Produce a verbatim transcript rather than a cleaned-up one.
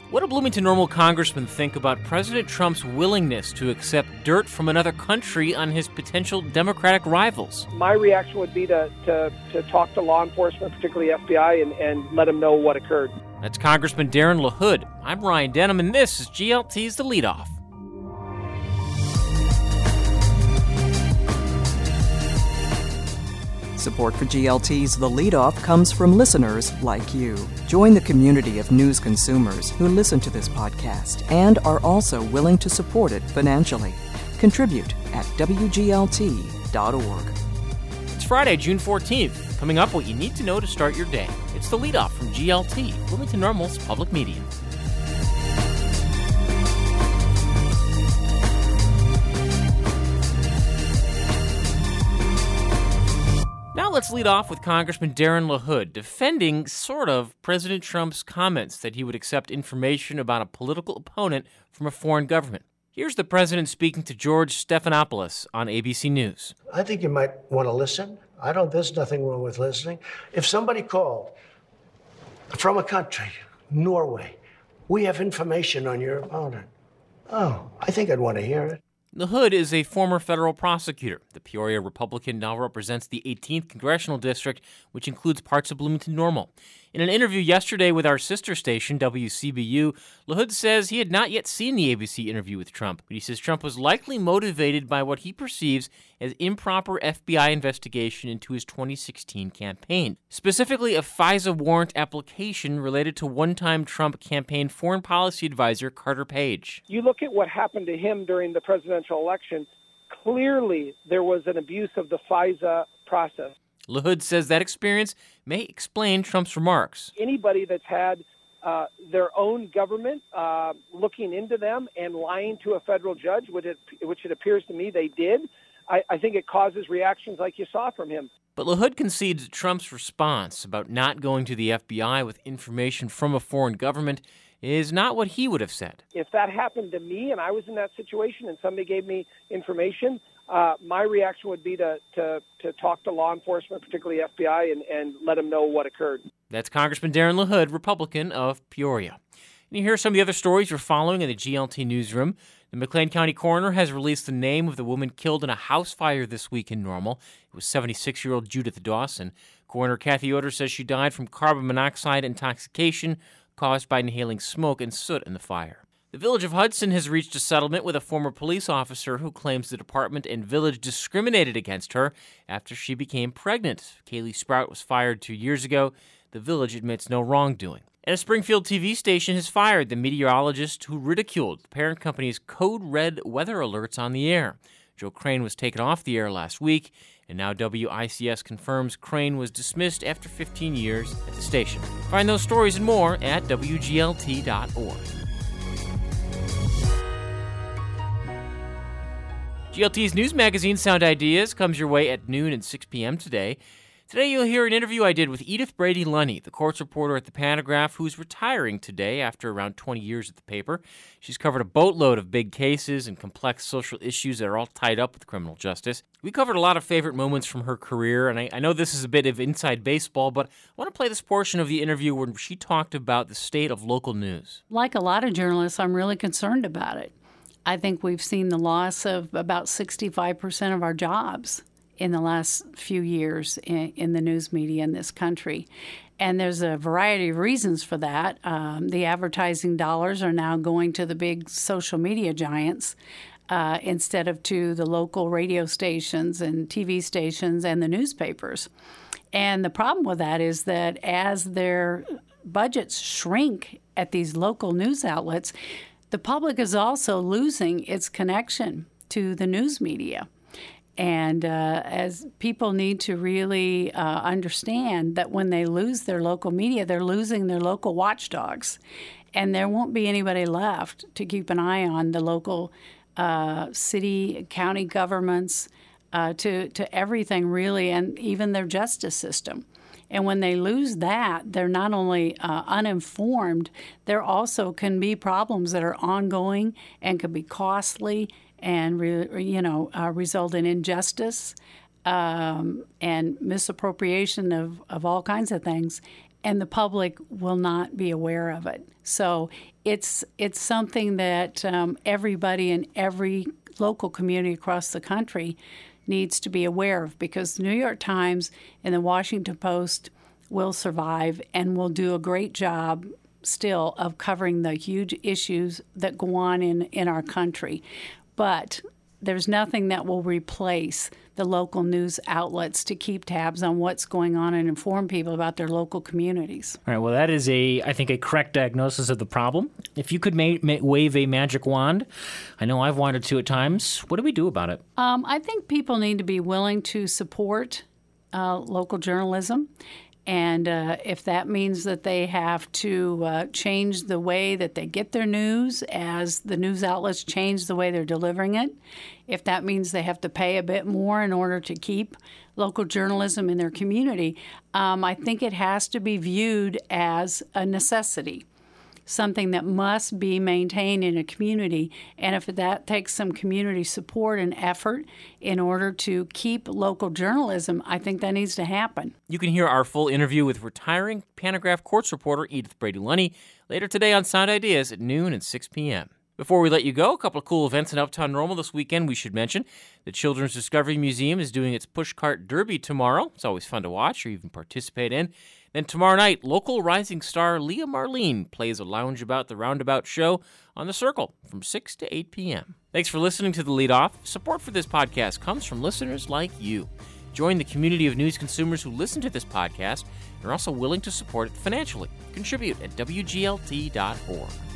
What do Bloomington Normal congressmen think about President Trump's willingness to accept dirt from another country on his potential Democratic rivals? My reaction would be to, to, to talk to law enforcement, particularly F B I, and, and let them know what occurred. That's Congressman Darren LaHood. I'm Ryan Denham, and this is G L T's The Leadoff. Support for G L T's The Leadoff comes from listeners like you. Join the community of news consumers who listen to this podcast and are also willing to support it financially. Contribute at W G L T dot org. It's Friday, June fourteenth. Coming up, what you need to know to start your day. It's The Leadoff from G L T, Bloomington Normal's public media. Now let's lead off with Congressman Darren LaHood defending, sort of, President Trump's comments that he would accept information about a political opponent from a foreign government. Here's the president speaking to George Stephanopoulos on A B C News. I think you might want to listen. I don't, there's nothing wrong with listening. If somebody called from a country, Norway, we have information on your opponent. Oh, I think I'd want to hear it. LaHood is a former federal prosecutor. The Peoria Republican now represents the eighteenth Congressional District, which includes parts of Bloomington Normal. In an interview yesterday with our sister station, W C B U, LaHood says he had not yet seen the A B C interview with Trump, but he says Trump was likely motivated by what he perceives as improper F B I investigation into his twenty sixteen campaign, specifically a FISA warrant application related to one-time Trump campaign foreign policy advisor Carter Page. You look at what happened to him during the presidential election, clearly there was an abuse of the FISA process. LaHood says that experience may explain Trump's remarks. Anybody that's had uh, their own government uh, looking into them and lying to a federal judge, which it, which it appears to me they did, I, I think it causes reactions like you saw from him. But LaHood concedes Trump's response about not going to the F B I with information from a foreign government is not what he would have said. If that happened to me and I was in that situation and somebody gave me information, uh, my reaction would be to, to, to talk to law enforcement, particularly F B I, and, and let them know what occurred. That's Congressman Darren LaHood, Republican of Peoria. And you hear some of the other stories you're following in the G L T newsroom. The McLean County coroner has released the name of the woman killed in a house fire this week in Normal. It was seventy-six-year-old Judith Dawson. Coroner Kathy Yoder says she died from carbon monoxide intoxication caused by inhaling smoke and soot in the fire. The Village of Hudson has reached a settlement with a former police officer who claims the department and village discriminated against her after she became pregnant. Kaylee Sprout was fired two years ago. The village admits no wrongdoing. And a Springfield T V station has fired the meteorologist who ridiculed the parent company's code red weather alerts on the air. Joe Crane was taken off the air last week, and now W I C S confirms Crane was dismissed after fifteen years at the station. Find those stories and more at W G L T dot org. G L T's news magazine, Sound Ideas, comes your way at noon and six p.m. today. Today you'll hear an interview I did with Edith Brady-Lunny, the courts reporter at the Pantograph, who's retiring today after around twenty years at the paper. She's covered a boatload of big cases and complex social issues that are all tied up with criminal justice. We covered a lot of favorite moments from her career, and I, I know this is a bit of inside baseball, but I want to play this portion of the interview where she talked about the state of local news. Like a lot of journalists, I'm really concerned about it. I think we've seen the loss of about sixty-five percent of our jobs in the last few years in, in the news media in this country. And there's a variety of reasons for that. Um, the advertising dollars are now going to the big social media giants uh, instead of to the local radio stations and T V stations and the newspapers. And the problem with that is that as their budgets shrink at these local news outlets, the public is also losing its connection to the news media. And uh, as people need to really uh, understand that when they lose their local media, they're losing their local watchdogs. And there won't be anybody left to keep an eye on the local uh, city, county governments, uh, to, to everything really, and even their justice system. And when they lose that, they're not only uh, uninformed, there also can be problems that are ongoing and could be costly and, re, you know, uh, result in injustice um, and misappropriation of, of all kinds of things. and the public will not be aware of it. So it's it's something that um, everybody in every local community across the country needs to be aware of, because the New York Times and the Washington Post will survive and will do a great job still of covering the huge issues that go on in, in our country. But there's nothing that will replace the local news outlets to keep tabs on what's going on and inform people about their local communities. All right, well, that is, a, I think, a correct diagnosis of the problem. If you could ma- ma- wave a magic wand, I know I've wanted to at times, what do we do about it? Um, I think people need to be willing to support uh, local journalism. And uh, if that means that they have to uh, change the way that they get their news as the news outlets change the way they're delivering it, if that means they have to pay a bit more in order to keep local journalism in their community, um, I think it has to be viewed as a necessity, something that must be maintained in a community. And if that takes some community support and effort in order to keep local journalism, I think that needs to happen. You can hear our full interview with retiring Pantagraph Courts reporter Edith Brady-Lunny later today on Sound Ideas at noon and six p.m. Before we let you go, a couple of cool events in Uptown Normal this weekend we should mention. The Children's Discovery Museum is doing its Pushcart Derby tomorrow. It's always fun to watch or even participate in. Then tomorrow night, local rising star Leah Marlene plays a Lounge About the Roundabout show on The Circle from six to eight p.m. Thanks for listening to The Lead Off. Support for this podcast comes from listeners like you. Join the community of news consumers who listen to this podcast and are also willing to support it financially. Contribute at W G L T dot org.